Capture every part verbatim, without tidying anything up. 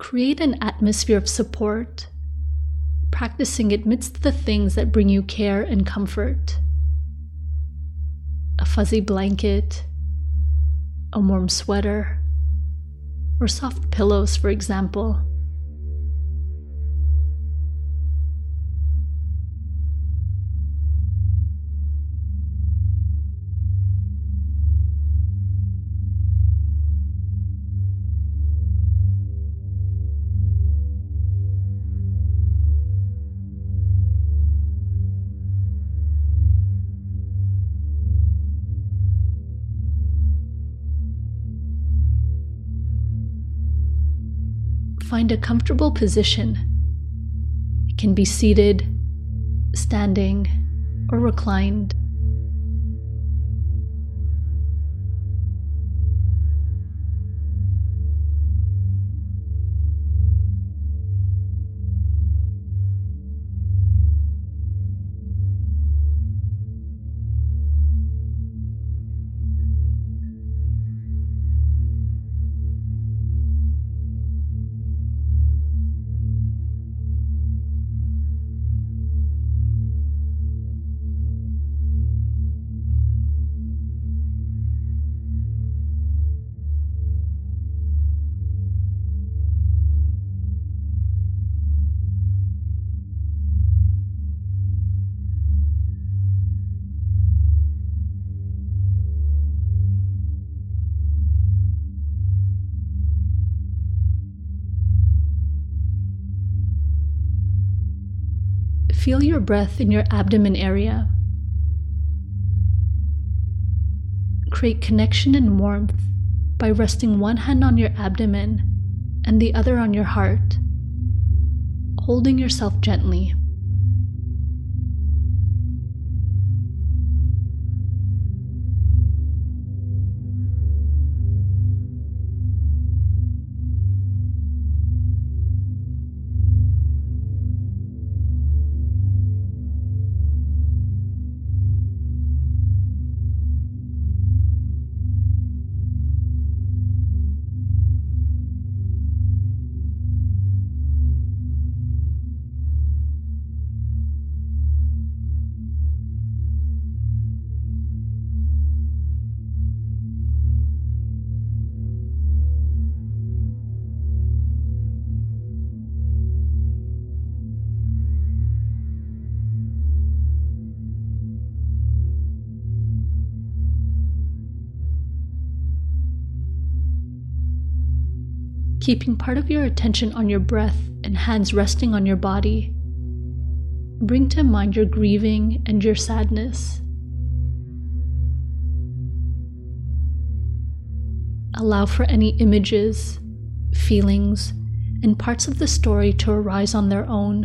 Create an atmosphere of support, practicing amidst the things that bring you care and comfort. A fuzzy blanket, a warm sweater, or soft pillows, for example. Find a comfortable position. It can be seated, standing, or reclined. Feel your breath in your abdomen area. Create connection and warmth by resting one hand on your abdomen and the other on your heart, holding yourself gently. Keeping part of your attention on your breath and hands resting on your body, bring to mind your grieving and your sadness. Allow for any images, feelings, and parts of the story to arise on their own.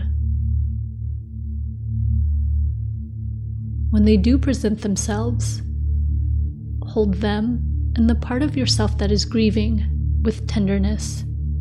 When they do present themselves, hold them and the part of yourself that is grieving with tenderness.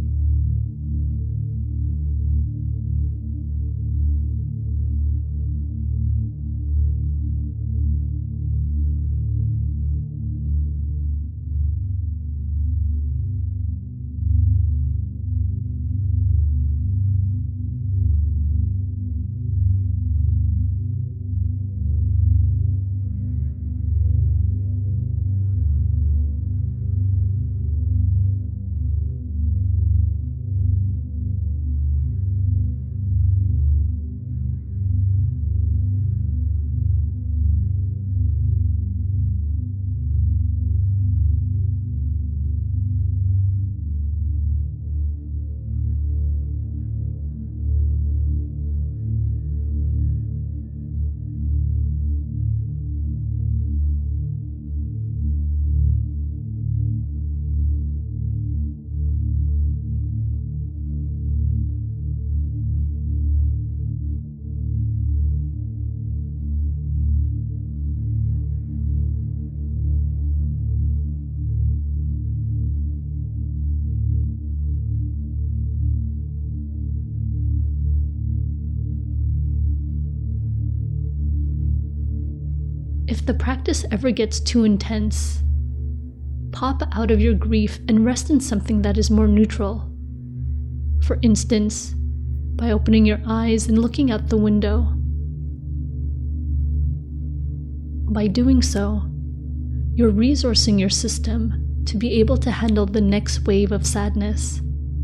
If the practice ever gets too intense, pop out of your grief and rest in something that is more neutral. For instance, by opening your eyes and looking out the window. By doing so, you're resourcing your system to be able to handle the next wave of sadness.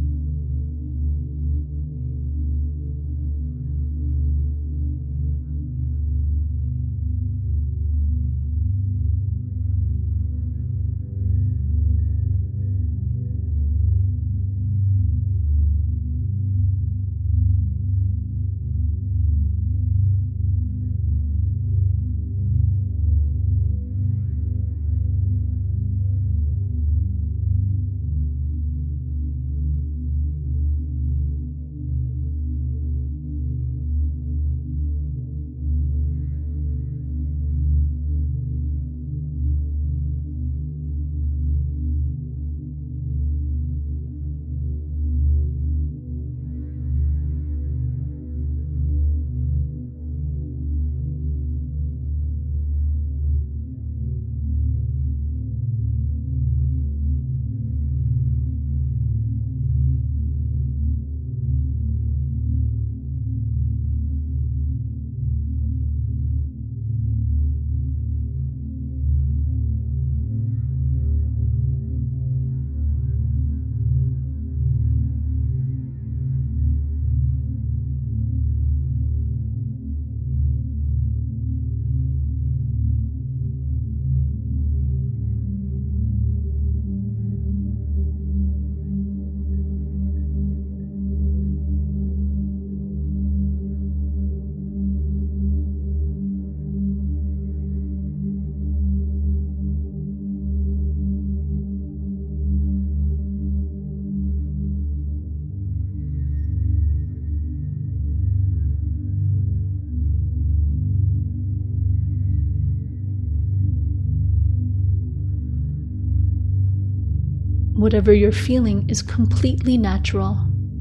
Whatever you're feeling is completely natural.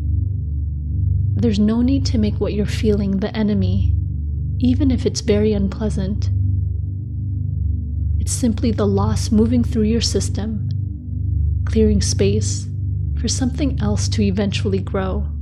There's no need to make what you're feeling the enemy, even if it's very unpleasant. It's simply the loss moving through your system, clearing space for something else to eventually grow.